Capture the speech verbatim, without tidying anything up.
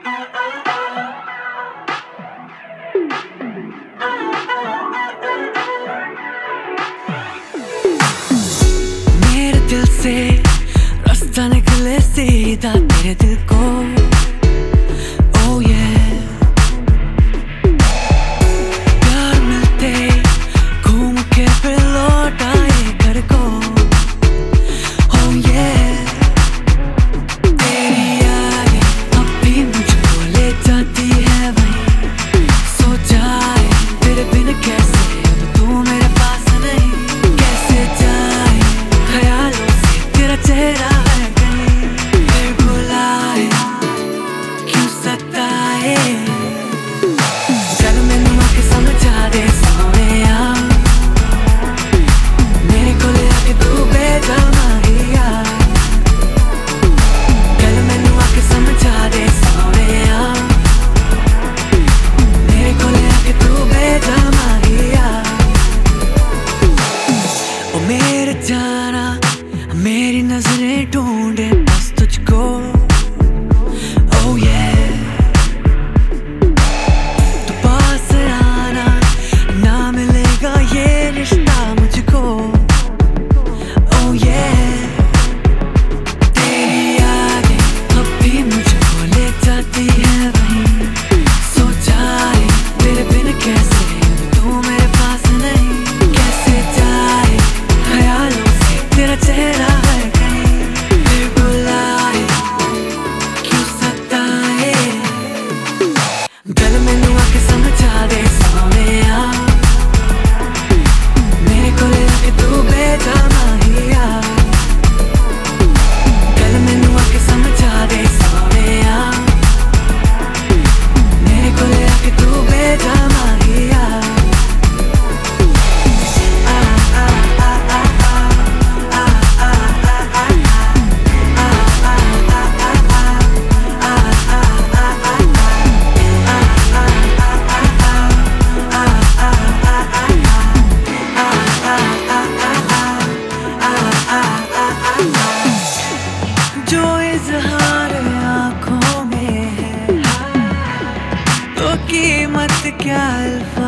मेरे दिल से रास्ता निकले सीधा तेरे दिल को। Oh yeah, प्यार मिलते घूम के फिर लौट आए घर को। Oh yeah, तेरी यादें अब भी मुझको ले जाती है वहीं। सो जाए तेरे बिन कैसे अब तू मेरे पास नहीं। कैसे जाए ख्यालों से तेरा चेहरा है कहीं। फिर बुलाए क्यों सताए, चल मैनू आके समझा दे सोनिया। मेरे कोल आके तू बेजा माहिया। चल मैनू आके समझा दे सोनिया। मेरे कोल आके तू बेजा माहिया। ओ मेरे जाना मेरी नजरें ढूंढे बस तुझको। Oh yeah, तू पास आना ना मिलेगा ये रिश्ता मुझको। Oh yeah, तेरी यादें अब भी मुझको ले जाती है वहीं। सो जाए तेरे बिन कैसे अब तू मेरे पास नहीं। कैसे जाए ख्यालों से तेरा चेहरा है कहीं। फिर बुलाए क्यों सताए, चल मैनू आके समझा दे सोनिया। मेरे कोल आके तू बेजा माहिया। चल मैनू आके समझा दे सोनिया। मेरे कोल आके तू बेजा माहिया। आ आ आ आ आ आ आ आ जो इजहार आँखों में है तो कीमत क्या अल्फाज